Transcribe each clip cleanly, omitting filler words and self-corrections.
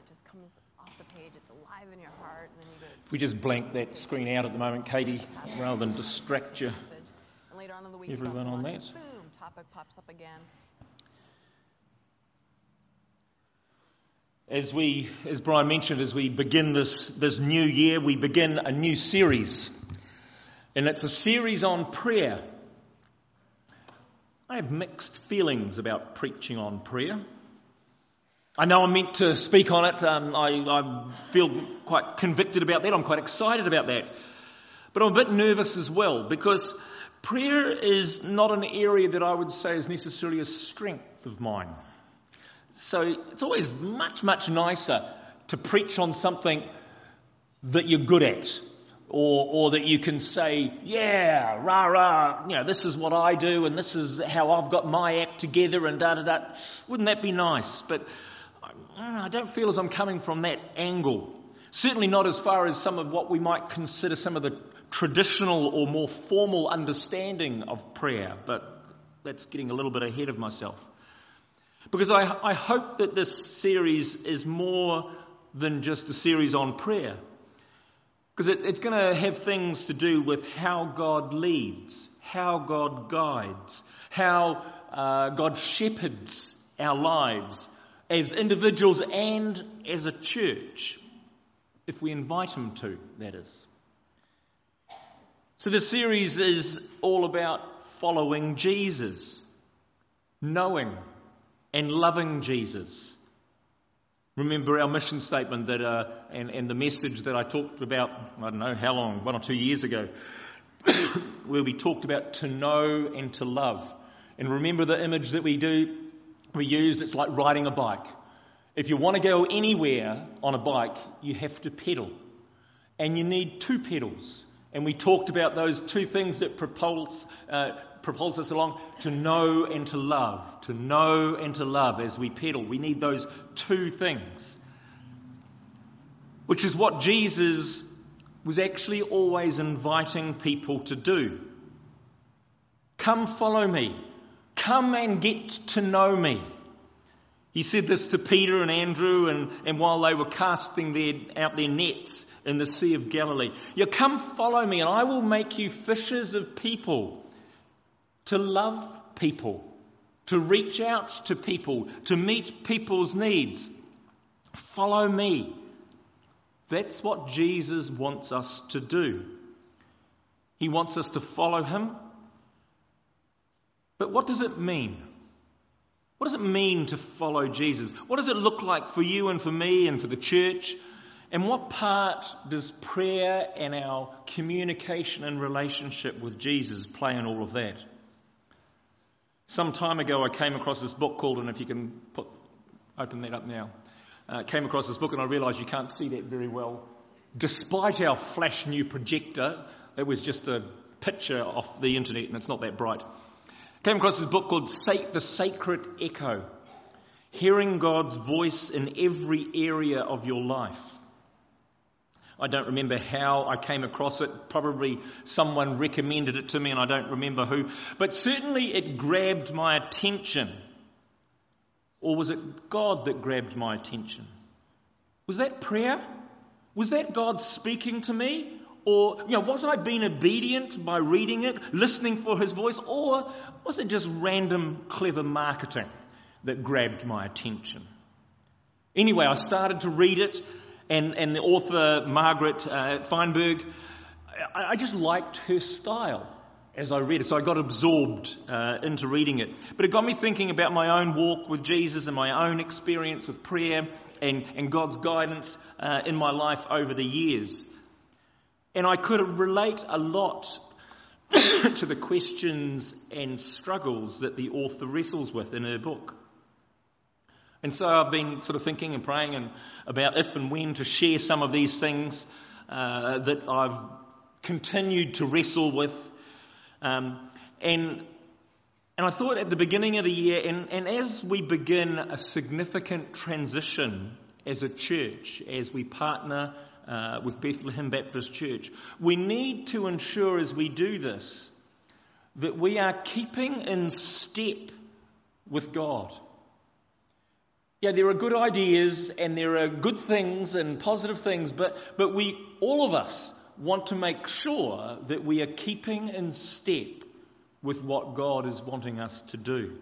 it just comes off the page. It's alive in your heart, and then you go. If we just blank that screen out at the moment, Katie, rather than distract you, and later on in the week, everyone on that. Boom, topic pops up again. As Brian mentioned, as we begin this new year, we begin a new series. And it's a series on prayer. I have mixed feelings about preaching on prayer. I know I'm meant to speak on it. I feel quite convicted about that. I'm quite excited about that. But I'm a bit nervous as well, because prayer is not an area that I would say is necessarily a strength of mine. So it's always much, much nicer to preach on something that you're good at, or that you can say, yeah, rah, rah, this is what I do, and this is how I've got my act together, and da-da-da. Wouldn't that be nice? But I don't feel as I'm coming from that angle. Certainly not as far as some of what we might consider some of the traditional or more formal understanding of prayer, but that's getting a little bit ahead of myself. Because I hope that this series is more than just a series on prayer. Because it's going to have things to do with how God leads, how God guides, how God shepherds our lives as individuals and as a church, if we invite Him to, that is. So the series is all about following Jesus, knowing and loving Jesus. Remember our mission statement that and the message that I talked about, I don't know how long, 1 or 2 years ago, where we talked about to know and to love. And remember the image that we used, it's like riding a bike. If you want to go anywhere on a bike, you have to pedal. And you need 2 pedals. And we talked about those 2 things that propulse us along, to know and to love. To know and to love as we pedal. We need those 2 things. Which is what Jesus was actually always inviting people to do. Come follow me. Come and get to know me. He said this to Peter and Andrew and while they were casting out their nets in the Sea of Galilee. Come follow me and I will make you fishers of people. To love people. To reach out to people. To meet people's needs. Follow me. That's what Jesus wants us to do. He wants us to follow Him. But what does it mean? What does it mean to follow Jesus? What does it look like for you and for me and for the church? And what part does prayer and our communication and relationship with Jesus play in all of that? Some time ago I came across this book called, and if you can open that up now, came across this book and I realised you can't see that very well. Despite our flash new projector, it was just a picture off the internet and it's not that bright. Came across this book called The Sacred Echo. Hearing God's voice in every area of your life. I don't remember how I came across it. Probably someone recommended it to me and I don't remember who. But certainly it grabbed my attention. Or was it God that grabbed my attention? Was that prayer? Was that God speaking to me? Or, was I being obedient by reading it, listening for His voice? Or was it just random clever marketing that grabbed my attention? Anyway, I started to read it, and the author, Margaret Feinberg, I just liked her style as I read it. So I got absorbed into reading it. But it got me thinking about my own walk with Jesus and my own experience with prayer and God's guidance in my life over the years. And I could relate a lot to the questions and struggles that the author wrestles with in her book. And so I've been sort of thinking and praying about if and when to share some of these things that I've continued to wrestle with. And I thought at the beginning of the year, and as we begin a significant transition as a church, as we partner with Bethlehem Baptist Church, we need to ensure as we do this that we are keeping in step with God. Yeah, there are good ideas and there are good things and positive things, but we, all of us, want to make sure that we are keeping in step with what God is wanting us to do.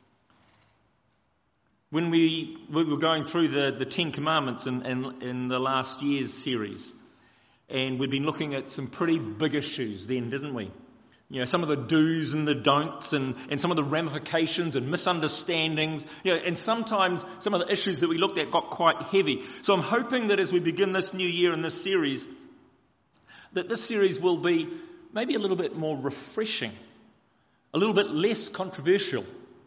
When we were going through the Ten Commandments in the last year's series, and we'd been looking at some pretty big issues then, didn't we? You know, some of the do's and the don'ts and some of the ramifications and misunderstandings. You know, and sometimes some of the issues that we looked at got quite heavy. So I'm hoping that as we begin this new year in this series, that this series will be maybe a little bit more refreshing, a little bit less controversial.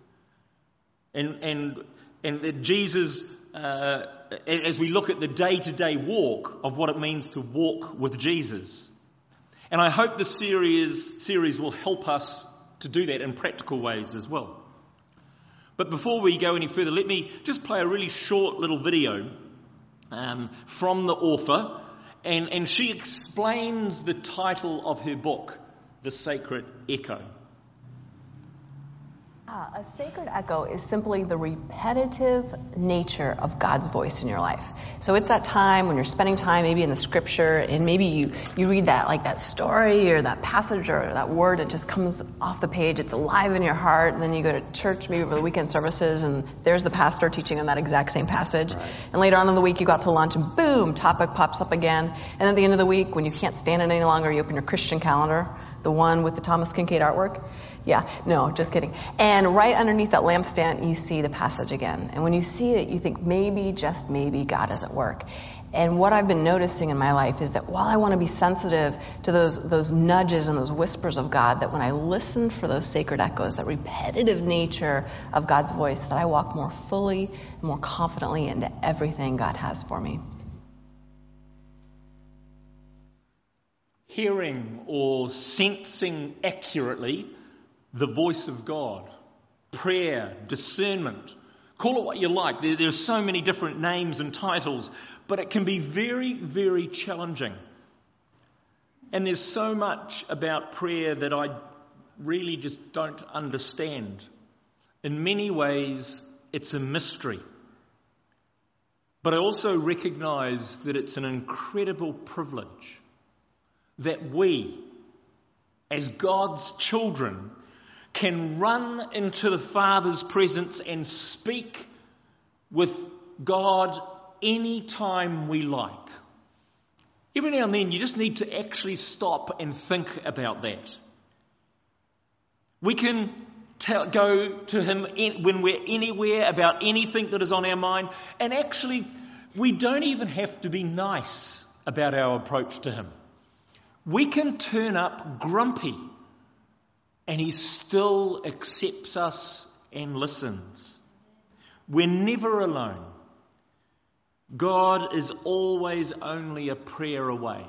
And that Jesus, as we look at the day-to-day walk of what it means to walk with Jesus. And I hope the series will help us to do that in practical ways as well. But before we go any further, let me just play a really short little video from the author. And she explains the title of her book, The Sacred Echo. A sacred echo is simply the repetitive nature of God's voice in your life. So it's that time when you're spending time maybe in the scripture and maybe you read that story or that passage or that word, it just comes off the page, it's alive in your heart, and then you go to church maybe for the weekend services and there's the pastor teaching on that exact same passage. Right. And later on in the week you got to lunch and boom, topic pops up again. And at the end of the week when you can't stand it any longer, you open your Christian calendar, the one with the Thomas Kincaid artwork. Yeah, no, just kidding. And right underneath that lampstand, you see the passage again. And when you see it, you think maybe, just maybe, God is at work. And what I've been noticing in my life is that while I want to be sensitive to those nudges and those whispers of God, that when I listen for those sacred echoes, that repetitive nature of God's voice, that I walk more fully and more confidently into everything God has for me. Hearing or sensing accurately the voice of God, prayer, discernment, call it what you like. There's so many different names and titles, but it can be very, very challenging. And there's so much about prayer that I really just don't understand. In many ways, it's a mystery. But I also recognize that it's an incredible privilege that we, as God's children, can run into the Father's presence and speak with God any time we like. Every now and then you just need to actually stop and think about that. We can go to Him when we're anywhere about anything that is on our mind, and actually we don't even have to be nice about our approach to Him. We can turn up grumpy and He still accepts us and listens. We're never alone. God is always only a prayer away.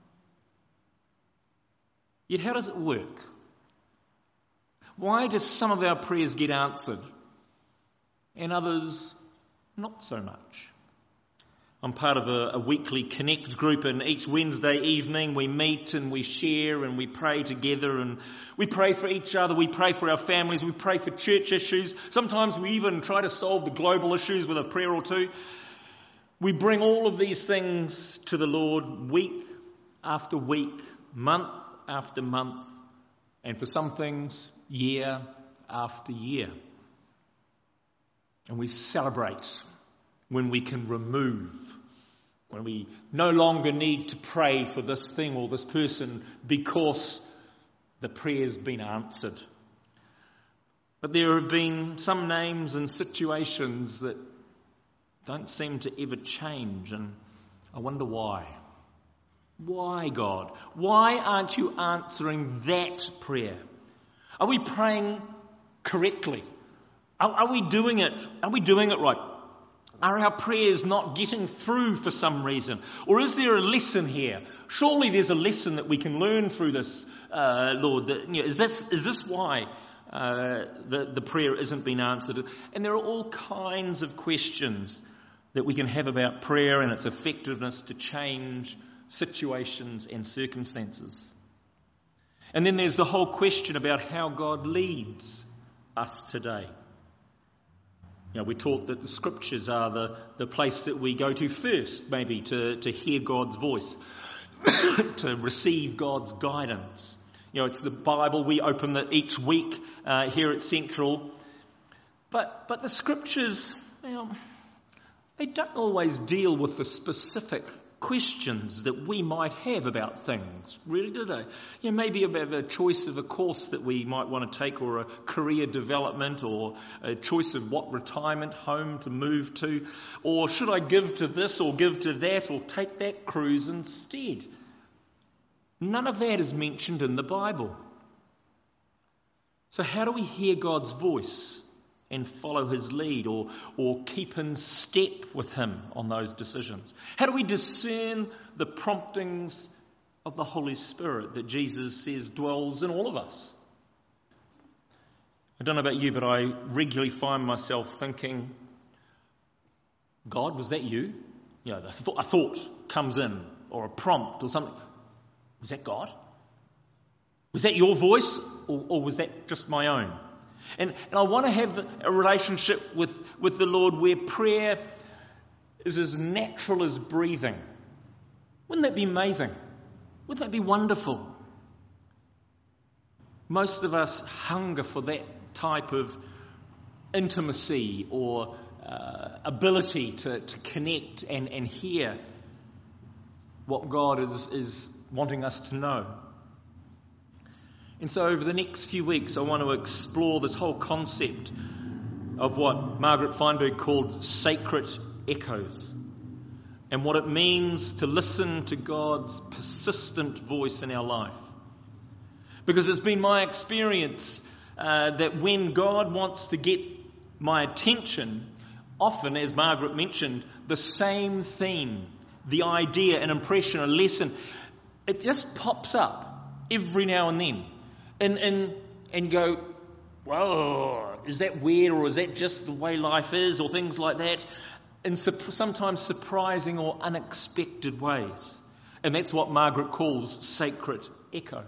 Yet how does it work? Why do some of our prayers get answered and others not so much? I'm part of a weekly Connect group, and each Wednesday evening we meet and we share and we pray together, and we pray for each other, we pray for our families, we pray for church issues. Sometimes we even try to solve the global issues with a prayer or two. We bring all of these things to the Lord week after week, month after month, and for some things, year after year. And we celebrate when we can remove, when we no longer need to pray for this thing or this person because the prayer's been answered. But there have been some names and situations that don't seem to ever change, and I wonder why. Why, God? Why aren't you answering that prayer? Are we praying correctly? Are we doing it? Are we doing it right? Are our prayers not getting through for some reason? Or is there a lesson here? Surely there's a lesson that we can learn through this, Lord. Is this why the prayer isn't being answered? And there are all kinds of questions that we can have about prayer and its effectiveness to change situations and circumstances. And then there's the whole question about how God leads us today. We're taught that the scriptures are the place that we go to first, maybe to hear God's voice, to receive God's guidance. It's the Bible we open each week here at Central. But the scriptures, they don't always deal with the specific questions that we might have about things, really, do they? Maybe about a choice of a course that we might want to take, or a career development, or a choice of what retirement home to move to, or should I give to this or give to that, or take that cruise instead. None of that is mentioned in the Bible. So how do we hear God's voice and follow his lead, or keep in step with him on those decisions? How do we discern the promptings of the Holy Spirit that Jesus says dwells in all of us? I don't know about you, but I regularly find myself thinking, God, was that you? A thought comes in, or a prompt or something. Was that God? Was that your voice, or was that just my own? And I want to have a relationship with the Lord where prayer is as natural as breathing. Wouldn't that be amazing? Wouldn't that be wonderful? Most of us hunger for that type of intimacy or ability to connect and hear what God is wanting us to know. And so over the next few weeks, I want to explore this whole concept of what Margaret Feinberg called sacred echoes, and what it means to listen to God's persistent voice in our life. Because it's been my experience that when God wants to get my attention, often, as Margaret mentioned, the same theme, the idea, an impression, a lesson, it just pops up every now and then. And go, whoa, is that weird, or is that just the way life is, or things like that, in sometimes surprising or unexpected ways. And that's what Margaret calls sacred echo.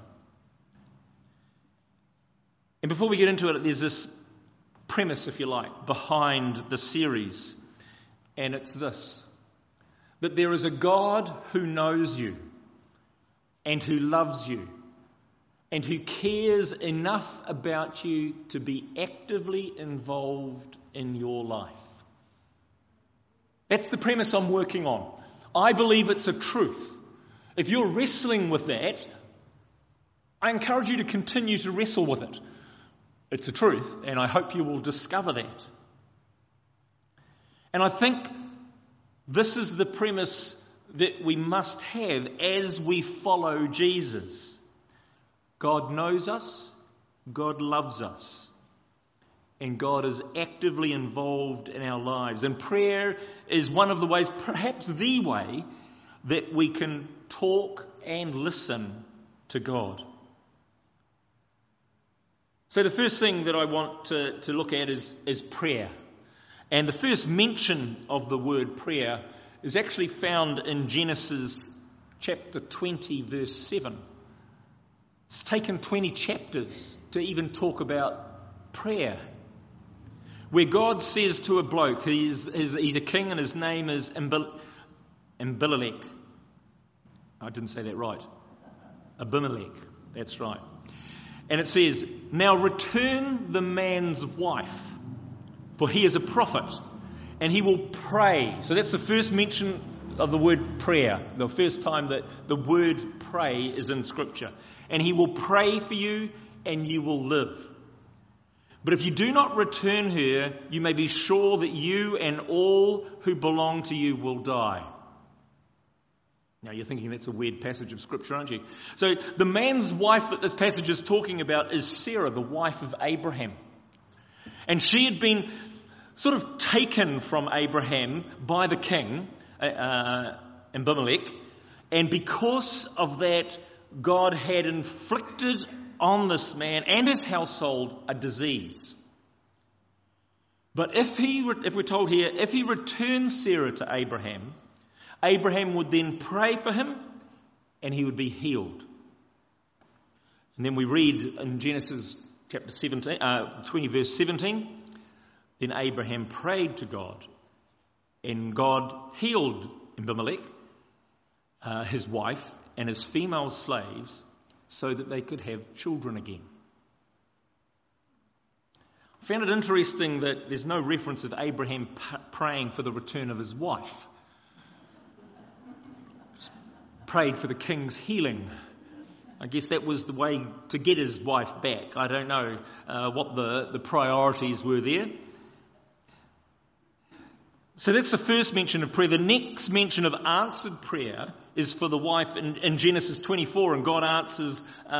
And before we get into it, there's this premise, if you like, behind the series, and it's this: that there is a God who knows you and who loves you, and who cares enough about you to be actively involved in your life. That's the premise I'm working on. I believe it's a truth. If you're wrestling with that, I encourage you to continue to wrestle with it. It's a truth, and I hope you will discover that. And I think this is the premise that we must have as we follow Jesus. God knows us, God loves us, and God is actively involved in our lives. And prayer is one of the ways, perhaps the way, that we can talk and listen to God. So the first thing that I want to look at is prayer. And the first mention of the word prayer is actually found in Genesis chapter 20, verse 7. It's taken 20 chapters to even talk about prayer, where God says to a bloke, he's a king and his name is Abimelech. I didn't say that right. Abimelech, that's right. And it says, "Now return the man's wife, for he is a prophet, and he will pray." So that's the first mention of the word prayer, the first time that the word pray is in Scripture. "And he will pray for you, and you will live. But if you do not return her, you may be sure that you and all who belong to you will die." Now you're thinking that's a weird passage of Scripture, aren't you? So the man's wife that this passage is talking about is Sarah, the wife of Abraham. And she had been sort of taken from Abraham by the king, Abimelech, and because of that, God had inflicted on this man and his household a disease. But if we're told here, if he returns Sarah to Abraham, Abraham would then pray for him and he would be healed. And then we read in Genesis chapter 20, verse 17, Then Abraham prayed to God, and God healed Abimelech, his wife, and his female slaves, so that they could have children again. I found it interesting that there's no reference of Abraham praying for the return of his wife. Just prayed for the king's healing. I guess that was the way to get his wife back. I don't know what the priorities were there. So that's the first mention of prayer. The next mention of answered prayer is for the wife in Genesis 24, and God answers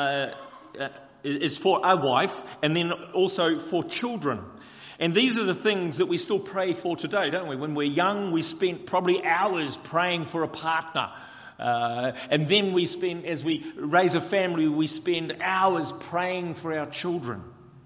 is for a wife, and then also for children. And these are the things that we still pray for today, don't we? When we're young, we spend probably hours praying for a partner. And then we spend, as we raise a family, we spend hours praying for our children.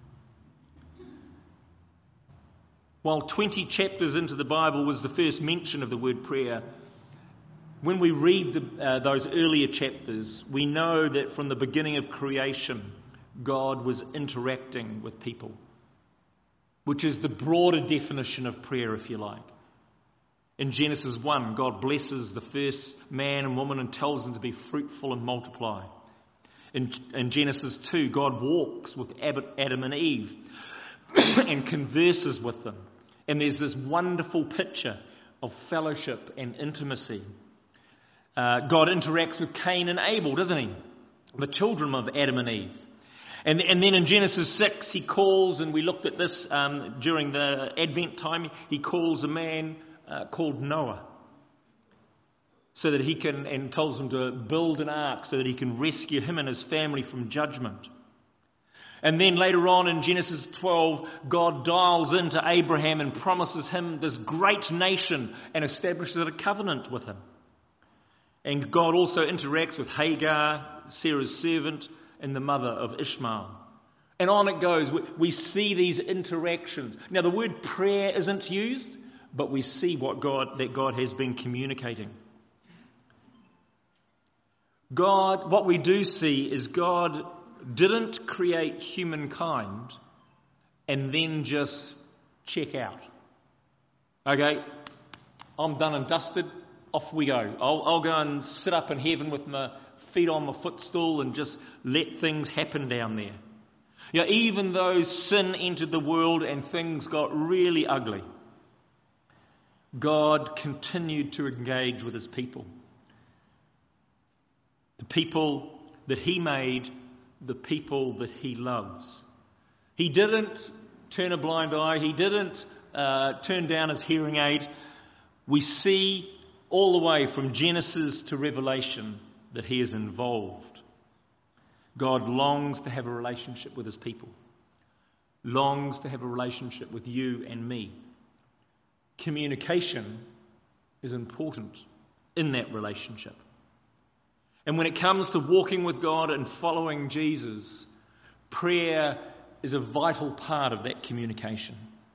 While 20 chapters into the Bible was the first mention of the word prayer, when we read those earlier chapters, we know that from the beginning of creation, God was interacting with people, which is the broader definition of prayer, if you like. In Genesis 1, God blesses the first man and woman and tells them to be fruitful and multiply. In Genesis 2, God walks with Adam and Eve and converses with them. And there's this wonderful picture of fellowship and intimacy. God interacts with Cain and Abel, doesn't he? The children of Adam and Eve. And then in Genesis 6, he calls, and we looked at this during the Advent time, he calls a man called Noah, so that he can, and tells him to build an ark so that he can rescue him and his family from judgment. And then later on in Genesis 12, God dials into Abraham and promises him this great nation and establishes a covenant with him. And God also interacts with Hagar, Sarah's servant, and the mother of Ishmael. And on it goes. We see these interactions. Now the word prayer isn't used, but we see what God has been communicating. What we do see is God didn't create humankind and then just check out. Okay, I'm done and dusted, off we go. I'll go and sit up in heaven with my feet on my footstool and just let things happen down there. You know, even though sin entered the world and things got really ugly, God continued to engage with his people. The people that he made, the people that he loves. He didn't turn a blind eye. He didn't turn down his hearing aid. We see all the way from Genesis to Revelation that he is involved. God longs to have a relationship with his people. Longs to have a relationship with you and me. Communication is important in that relationship. And when it comes to walking with God and following Jesus, prayer is a vital part of that communication.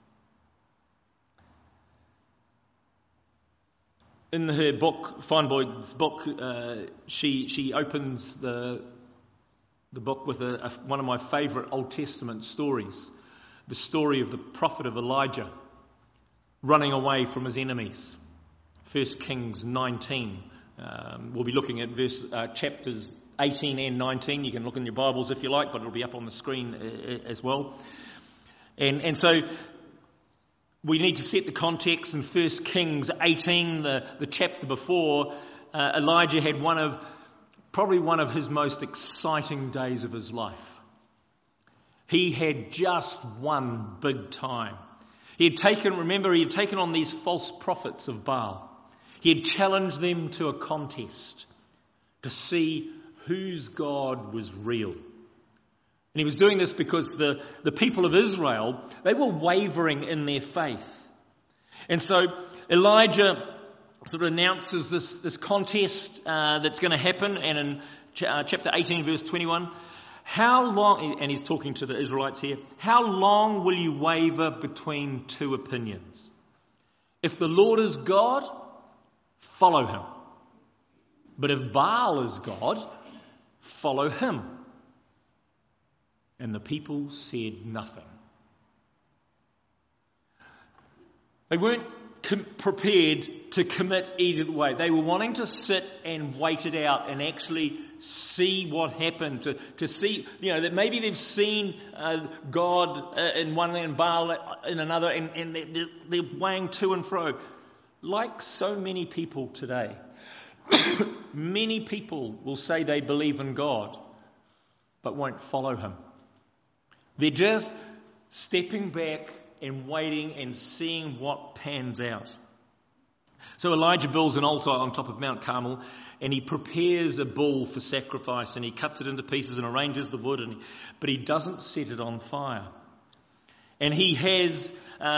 In her book, Feinberg's book, she opens the book with one of my favourite Old Testament stories, the story of the prophet of Elijah running away from his enemies. 1 Kings 19. We'll be looking at chapters 18 and 19. You can look in your Bibles if you like, but it'll be up on the screen as well. And so we need to set the context. In 1 Kings 18, the chapter before, Elijah had probably one of his most exciting days of his life. He had just won big time. He had taken on these false prophets of Baal. He had challenged them to a contest to see whose God was real. And he was doing this because the people of Israel, they were wavering in their faith. And so Elijah sort of announces this contest that's going to happen. And in chapter 18, verse 21, how long, and he's talking to the Israelites here, how long will you waver between two opinions? If the Lord is God, follow him. But if Baal is God, follow him. And the people said nothing. They weren't prepared to commit either way. They were wanting to sit and wait it out and actually see what happened, to see, that maybe they've seen God in one and Baal in another, and they're weighing to and fro. Like so many people today, many people will say they believe in God, but won't follow him. They're just stepping back and waiting and seeing what pans out. So Elijah builds an altar on top of Mount Carmel, and he prepares a bull for sacrifice, and he cuts it into pieces and arranges the wood, but he doesn't set it on fire. And he has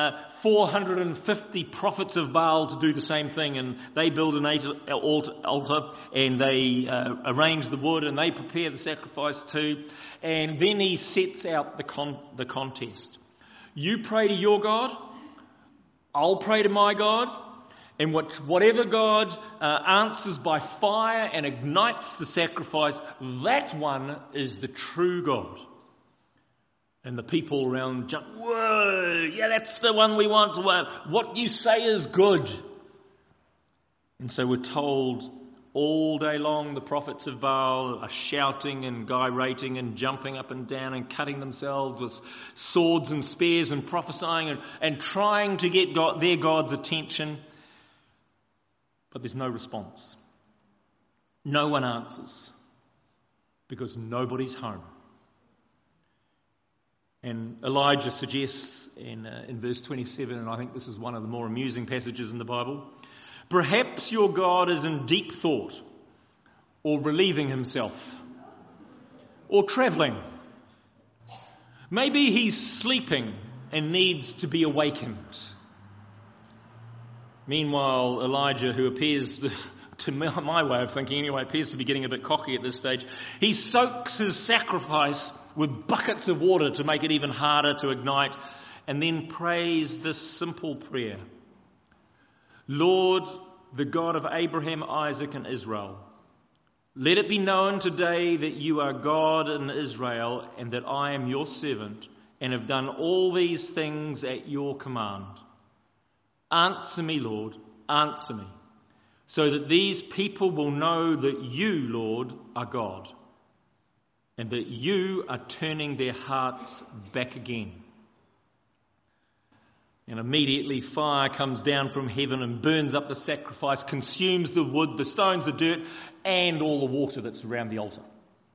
450 prophets of Baal to do the same thing, and they build an altar, and they arrange the wood, and they prepare the sacrifice too. And then he sets out the contest. You pray to your God, I'll pray to my God, and whatever God answers by fire and ignites the sacrifice, that one is the true God. And the people around jump, whoa, yeah, that's the one we want. What you say is good. And so we're told all day long the prophets of Baal are shouting and gyrating and jumping up and down and cutting themselves with swords and spears and prophesying and trying to get their God's attention. But there's no response. No one answers because nobody's home. And Elijah suggests in verse 27, and I think this is one of the more amusing passages in the Bible, perhaps your God is in deep thought, or relieving himself, or travelling. Maybe he's sleeping and needs to be awakened. Meanwhile, Elijah, who appears, to my way of thinking anyway, appears to be getting a bit cocky at this stage, he soaks his sacrifice with buckets of water to make it even harder to ignite, and then prays this simple prayer. Lord, the God of Abraham, Isaac, and Israel, let it be known today that you are God in Israel, and that I am your servant, and have done all these things at your command. Answer me, Lord, answer me, so that these people will know that you, Lord, are God, and that you are turning their hearts back again. And immediately fire comes down from heaven and burns up the sacrifice, consumes the wood, the stones, the dirt, and all the water that's around the altar.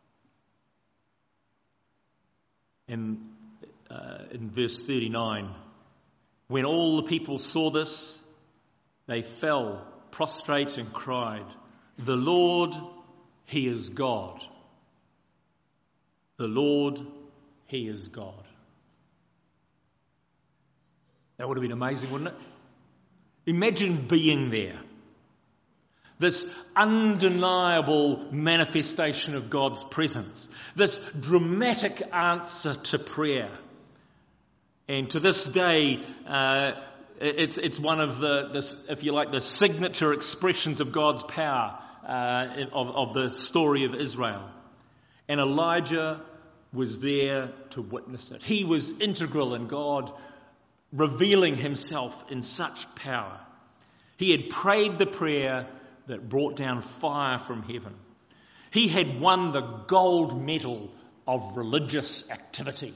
And in verse 39, when all the people saw this, they fell prostrate and cried, "The Lord, He is God. The Lord, He is God." That would have been amazing, wouldn't it? Imagine being there. This undeniable manifestation of God's presence. This dramatic answer to prayer. And to this day, it's one of the, if you like, the signature expressions of God's power of the story of Israel. And Elijah was there to witness it. He was integral in God revealing himself in such power. He had prayed the prayer that brought down fire from heaven. He had won the gold medal of religious activity.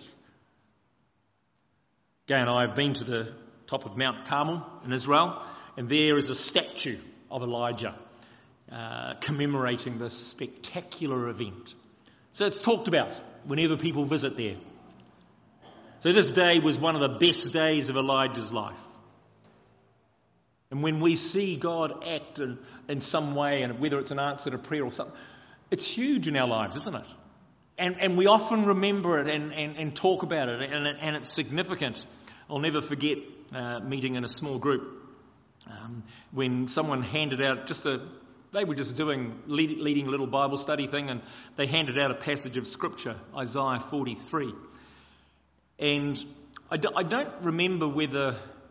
Again, I've been to the top of Mount Carmel in Israel, and there is a statue of Elijah commemorating this spectacular event. So it's talked about whenever people visit there. So this day was one of the best days of Elijah's life. And when we see God act in some way, and whether it's an answer to prayer or something, it's huge in our lives, isn't it? And we often remember it and talk about it, and it's significant. I'll never forget meeting in a small group when someone handed out they were just leading a little Bible study thing, and they handed out a passage of Scripture, Isaiah 43. And I don't remember whether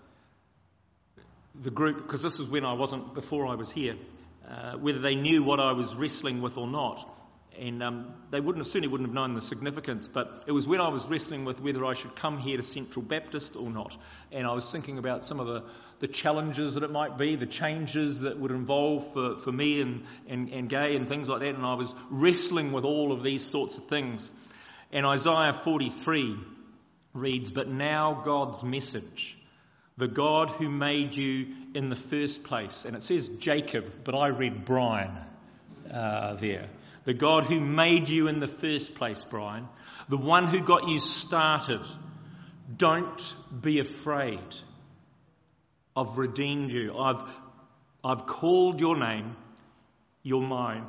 the group, because this was before I was here, whether they knew what I was wrestling with or not. And they certainly wouldn't have known the significance, but it was when I was wrestling with whether I should come here to Central Baptist or not. And I was thinking about some of the challenges that it might be, the changes that would involve for me and Gay and things like that. And I was wrestling with all of these sorts of things. And Isaiah 43 reads, "But now God's message, the God who made you in the first place." And it says Jacob, but I read Brian there. The God who made you in the first place, Brian. The one who got you started. Don't be afraid. I've redeemed you. I've called your name. You're mine.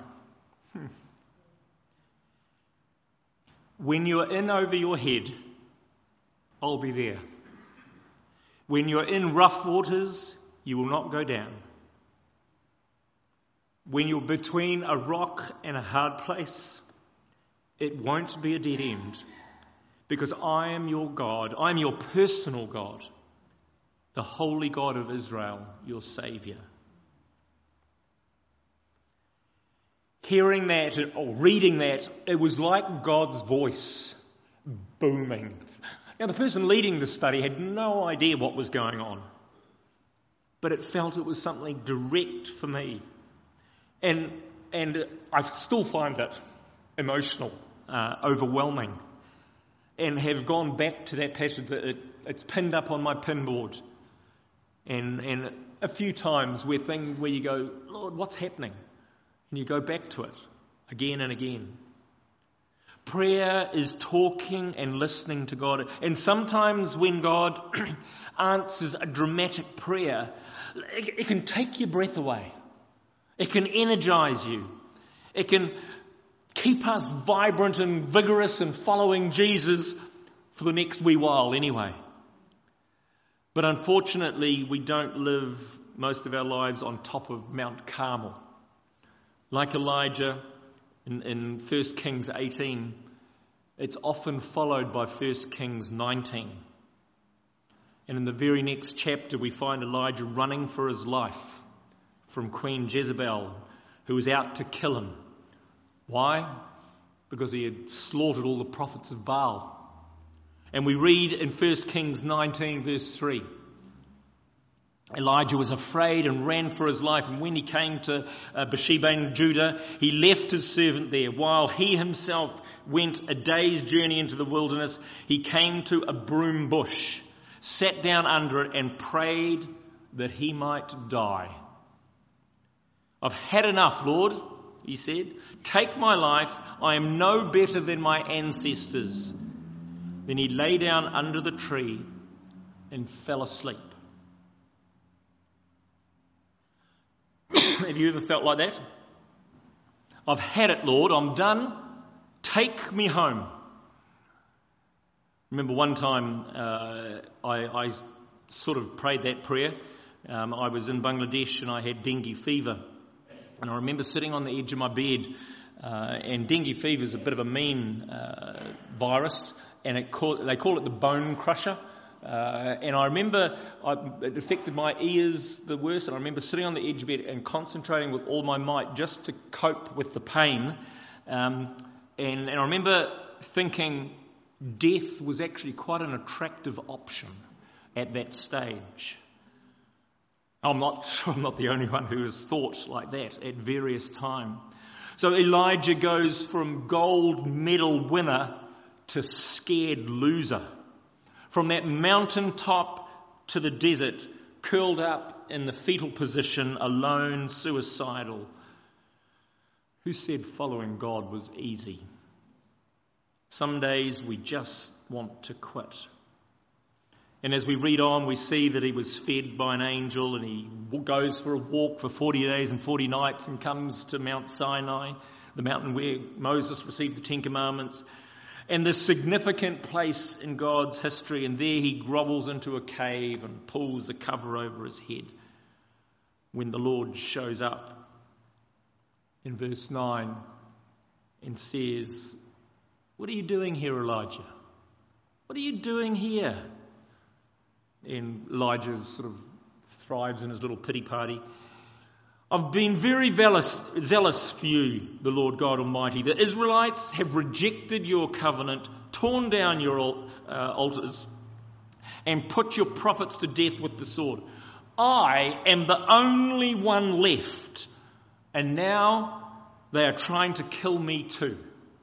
When you're in over your head, I'll be there. When you're in rough waters, you will not go down. When you're between a rock and a hard place, it won't be a dead end, because I am your God. I am your personal God, the holy God of Israel, your Saviour. Hearing that or reading that, it was like God's voice booming. Now, the person leading the study had no idea what was going on, but it felt it was something direct for me. And I still find it emotional, overwhelming, and have gone back to that passage. It's pinned up on my pinboard, and a few times where you go, Lord, what's happening? And you go back to it again and again. Prayer is talking and listening to God. And sometimes when God answers a dramatic prayer, it can take your breath away. It can energize you. It can keep us vibrant and vigorous and following Jesus for the next wee while anyway. But unfortunately, we don't live most of our lives on top of Mount Carmel. Like Elijah in 1 Kings 18, it's often followed by 1 Kings 19. And in the very next chapter, we find Elijah running for his life from Queen Jezebel, who was out to kill him. Why? Because he had slaughtered all the prophets of Baal. And we read in 1 Kings 19, verse 3, Elijah was afraid and ran for his life, and when he came to Beersheba in Judah, he left his servant there. While he himself went a day's journey into the wilderness, he came to a broom bush, sat down under it, and prayed that he might die. "I've had enough, Lord," he said. "Take my life. I am no better than my ancestors." Then he lay down under the tree and fell asleep. Have you ever felt like that? I've had it, Lord. I'm done. Take me home. Remember one time I sort of prayed that prayer. I was in Bangladesh and I had dengue fever. And I remember sitting on the edge of my bed, and dengue fever is a bit of a mean virus, and they call it the bone crusher. And I remember it affected my ears the worst, and I remember sitting on the edge of bed and concentrating with all my might just to cope with the pain. And I remember thinking death was actually quite an attractive option at that stage. I'm not sure I'm not the only one who has thought like that at various times. So Elijah goes from gold medal winner to scared loser. From that mountaintop to the desert, curled up in the fetal position, alone, suicidal. Who said following God was easy? Some days we just want to quit. And as we read on, we see that he was fed by an angel, and he goes for a walk for 40 days and 40 nights and comes to Mount Sinai, the mountain where Moses received the Ten Commandments. And this significant place in God's history, and there he grovels into a cave and pulls the cover over his head when the Lord shows up in verse 9 and says, "What are you doing here, Elijah? What are you doing here?" And Elijah sort of thrives in his little pity party. I've been very zealous for you, the Lord God Almighty. The Israelites have rejected your covenant, torn down your altars, and put your prophets to death with the sword. I am the only one left, and now they are trying to kill me too.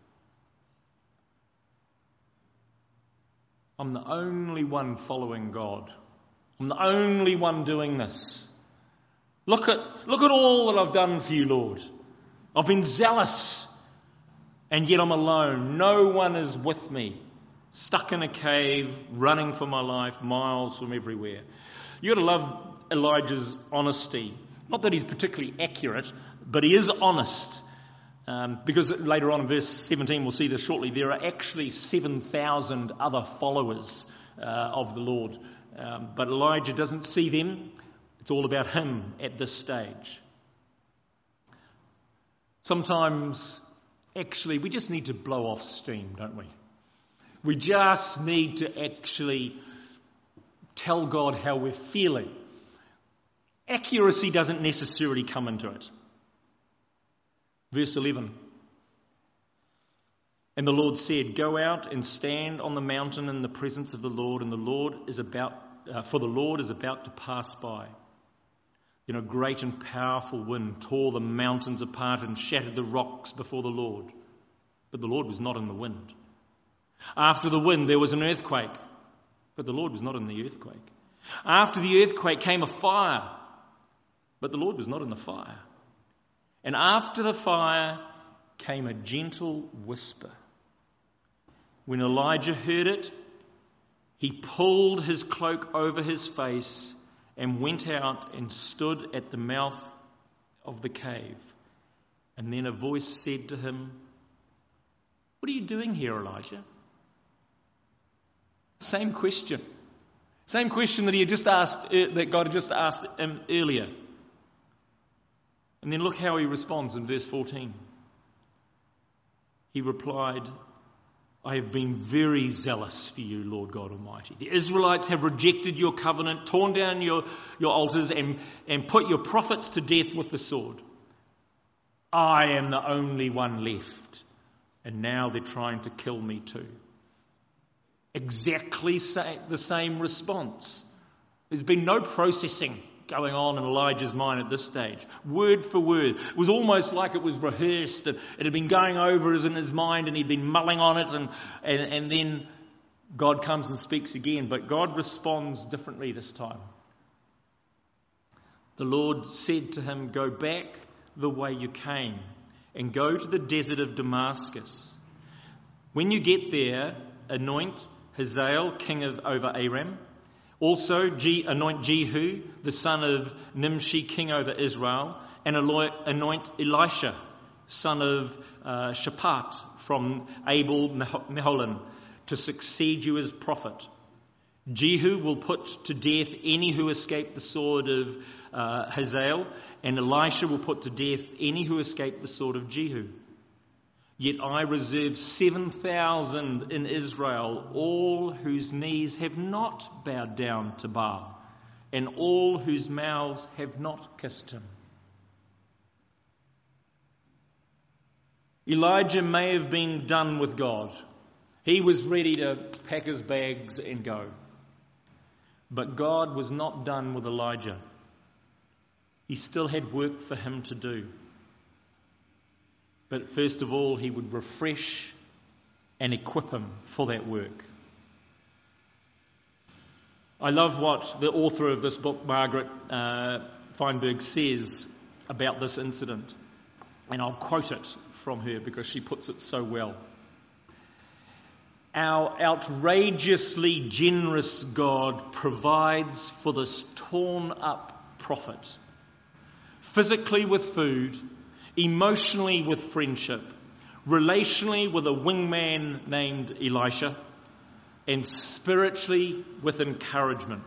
I'm the only one following God. I'm the only one doing this. Look at all that I've done for you, Lord. I've been zealous, and yet I'm alone. No one is with me. Stuck in a cave, running for my life, miles from everywhere. You've got to love Elijah's honesty. Not that he's particularly accurate, but he is honest. Because later on in verse 17, we'll see this shortly, there are actually 7,000 other followers of the Lord. But Elijah doesn't see them. It's all about him at this stage. Sometimes, actually, we just need to blow off steam, don't we? We just need to actually tell God how we're feeling. Accuracy doesn't necessarily come into it. Verse 11. And the Lord said, "Go out and stand on the mountain in the presence of the Lord, and the Lord is about to pass by." Then a great and powerful wind tore the mountains apart and shattered the rocks before the Lord. But the Lord was not in the wind. After the wind there was an earthquake, but the Lord was not in the earthquake. After the earthquake came a fire, but the Lord was not in the fire. And after the fire came a gentle whisper. When Elijah heard it, he pulled his cloak over his face and went out and stood at the mouth of the cave. And then a voice said to him, "What are you doing here, Elijah?" Same question. Same question that he had just asked, that God had just asked him earlier. And then look how he responds in verse 14. He replied, "I have been very zealous for you, Lord God Almighty. The Israelites have rejected your covenant, torn down your altars, and put your prophets to death with the sword. I am the only one left, and now they're trying to kill me too." Exactly the same response. There's been no processing going on in Elijah's mind at this stage. Word for word. It was almost like it was rehearsed. It had been going over in his mind, and he'd been mulling on it, and then God comes and speaks again. But God responds differently this time. The Lord said to him, "Go back the way you came and go to the desert of Damascus. When you get there, anoint Hazael, king over Aram. Also anoint Jehu, the son of Nimshi, king over Israel, and anoint Elisha, son of Shaphat from Abel Meholah, to succeed you as prophet. Jehu will put to death any who escape the sword of Hazael, and Elisha will put to death any who escape the sword of Jehu. Yet I reserve 7,000 in Israel, all whose knees have not bowed down to Baal, and all whose mouths have not kissed him." Elijah may have been done with God. He was ready to pack his bags and go. But God was not done with Elijah. He still had work for him to do. But first of all, he would refresh and equip him for that work. I love what the author of this book, Margaret Feinberg, says about this incident. And I'll quote it from her because she puts it so well. "Our outrageously generous God provides for this torn up prophet, physically with food, emotionally with friendship, relationally with a wingman named Elisha, and spiritually with encouragement.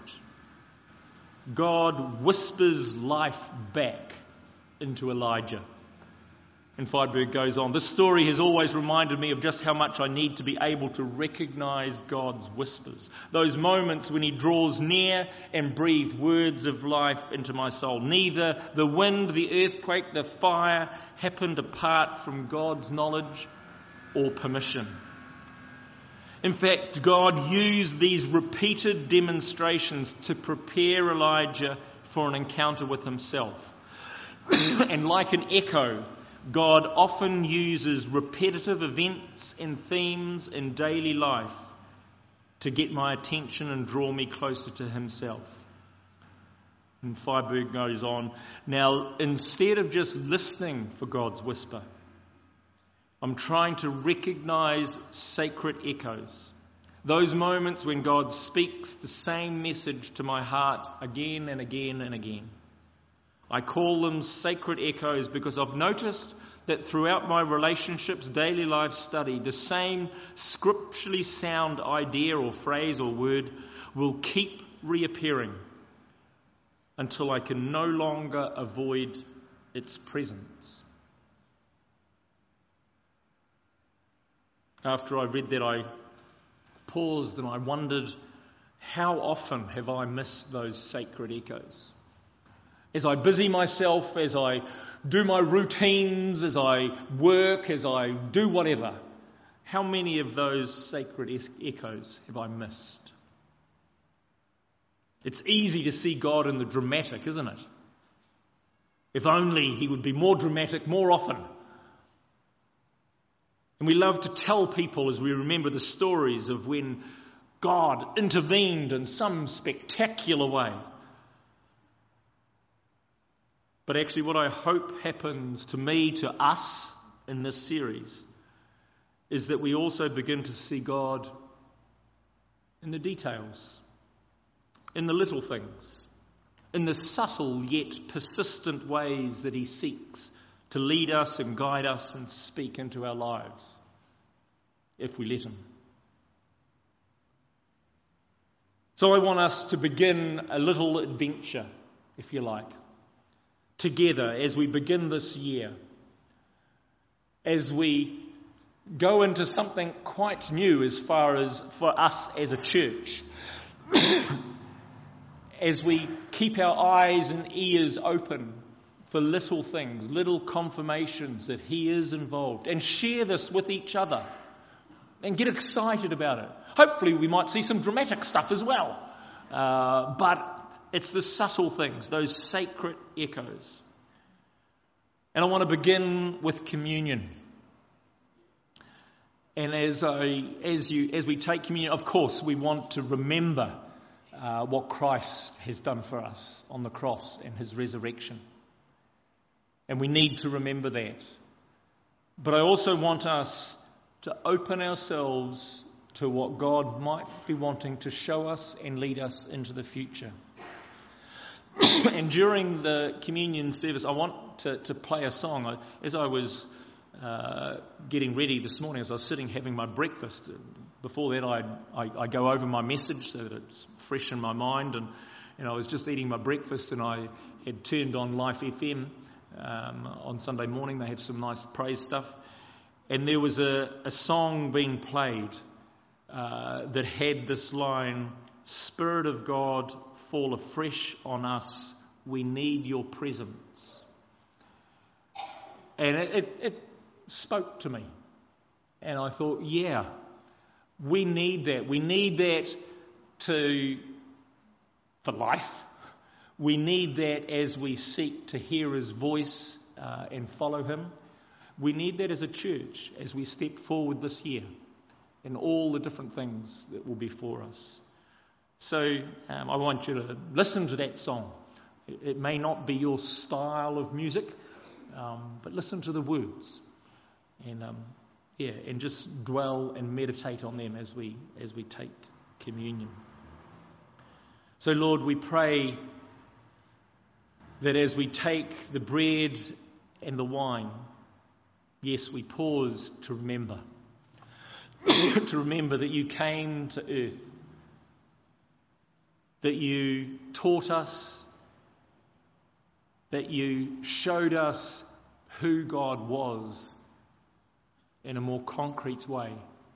God whispers life back into Elijah. And Friedberg goes on, "This story has always reminded me of just how much I need to be able to recognize God's whispers. Those moments when he draws near and breathes words of life into my soul. Neither the wind, the earthquake, the fire happened apart from God's knowledge or permission. In fact, God used these repeated demonstrations to prepare Elijah for an encounter with himself. And like an echo, God often uses repetitive events and themes in daily life to get my attention and draw me closer to himself." And Friedberg goes on, "Now, instead of just listening for God's whisper, I'm trying to recognize sacred echoes. Those moments when God speaks the same message to my heart again and again and again. I call them sacred echoes because I've noticed that throughout my relationships, daily life study, the same scripturally sound idea or phrase or word will keep reappearing until I can no longer avoid its presence." After I read that, I paused and I wondered, how often have I missed those sacred echoes? As I busy myself, as I do my routines, as I work, as I do whatever, how many of those sacred echoes have I missed? It's easy to see God in the dramatic, isn't it? If only he would be more dramatic more often. And we love to tell people as we remember the stories of when God intervened in some spectacular way. But actually what I hope happens to me, to us in this series, is that we also begin to see God in the details, in the little things, in the subtle yet persistent ways that he seeks to lead us and guide us and speak into our lives, if we let him. So I want us to begin a little adventure, if you like, together as we begin this year, as we go into something quite new as far as for us as a church, as we keep our eyes and ears open for little things, little confirmations that he is involved, and share this with each other and get excited about it. Hopefully we might see some dramatic stuff as well, but it's the subtle things, those sacred echoes. And I want to begin with communion. And as we take communion, of course, we want to remember what Christ has done for us on the cross and his resurrection. And we need to remember that. But I also want us to open ourselves to what God might be wanting to show us and lead us into the future. And during the communion service, I want to play a song. As I was getting ready this morning, as I was sitting having my breakfast, before that I go over my message so that it's fresh in my mind. And I was just eating my breakfast and I had turned on Life FM. On Sunday morning they have some nice praise stuff, and there was a song being played that had this line, "Spirit of God, fall afresh on us, we need your presence." And it spoke to me, and I thought, yeah, we need that. We need that for life. We need that as we seek to hear his voice and follow him. We need that as a church as we step forward this year in all the different things that will be for us. So I want you to listen to that song. It may not be your style of music, but listen to the words and just dwell and meditate on them as we take communion. So Lord, we pray that as we take the bread and the wine, yes, we pause to remember. To remember that you came to earth, that you taught us, that you showed us who God was in a more concrete way.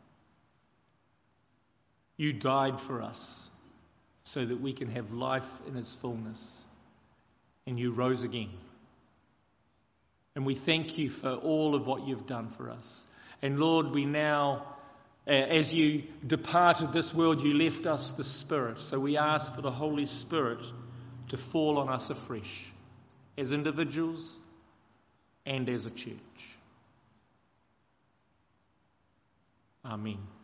You died for us so that we can have life in its fullness. And you rose again. And we thank you for all of what you've done for us. And Lord, we now, as you departed this world, you left us the Spirit. So we ask for the Holy Spirit to fall on us afresh, as individuals and as a church. Amen.